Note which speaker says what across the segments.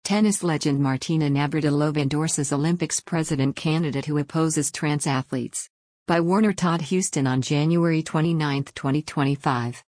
Speaker 1: Tennis legend Martina Navratilova endorses Olympics president candidate who opposes trans athletes. By Warner Todd Houston on January 29, 2025.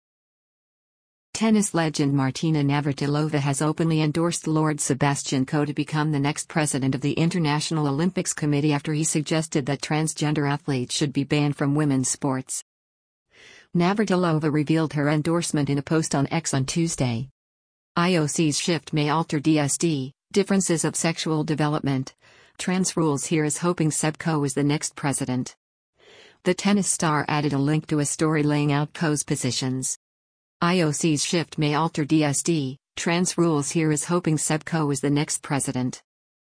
Speaker 1: Tennis legend Martina Navratilova has openly endorsed Lord Sebastian Coe to become the next president of the International Olympics Committee after he suggested that transgender athletes should be banned from women's sports. Navratilova revealed her endorsement in a post on X on Tuesday. IOC's shift may alter DSD, differences of sexual development. Trans rules here is hoping Seb Coe is the next president. The tennis star added a link to a story laying out Coe's positions. IOC's shift may alter DSD, trans rules here is hoping Seb Coe is the next president.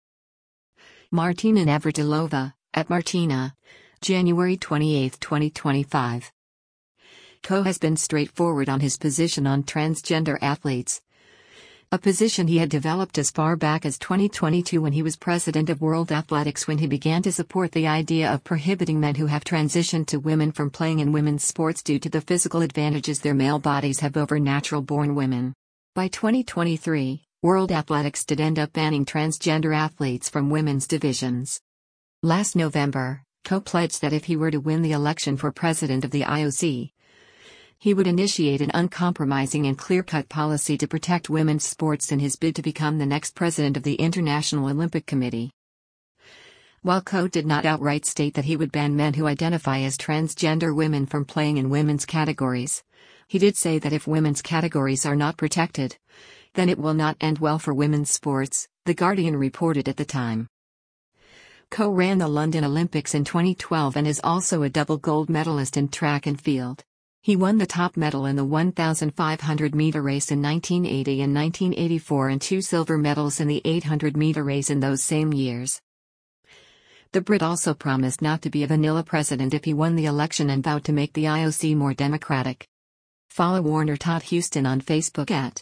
Speaker 1: Martina Navratilova, at Martina. January 28, 2025. Coe has been straightforward on his position on transgender athletes. A position he had developed as far back as 2022 when he was president of World Athletics, when he began to support the idea of prohibiting men who have transitioned to women from playing in women's sports due to the physical advantages their male bodies have over natural-born women. By 2023, World Athletics did end up banning transgender athletes from women's divisions. Last November, Coe pledged that if he were to win the election for president of the IOC, he would initiate an uncompromising and clear-cut policy to protect women's sports in his bid to become the next president of the International Olympic Committee. While Coe did not outright state that he would ban men who identify as transgender women from playing in women's categories, he did say that if women's categories are not protected, then it will not end well for women's sports, The Guardian reported at the time. Coe ran the London Olympics in 2012 and is also a double gold medalist in track and field. He won the top medal in the 1,500-meter race in 1980 and 1984 and 2 silver medals in the 800-meter race in those same years. The Brit also promised not to be a vanilla president if he won the election and vowed to make the IOC more democratic. Follow Warner Todd Houston on Facebook at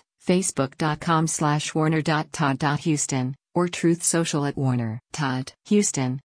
Speaker 1: facebook.com/warner.todd.houston or Truth Social at Warner Todd Houston.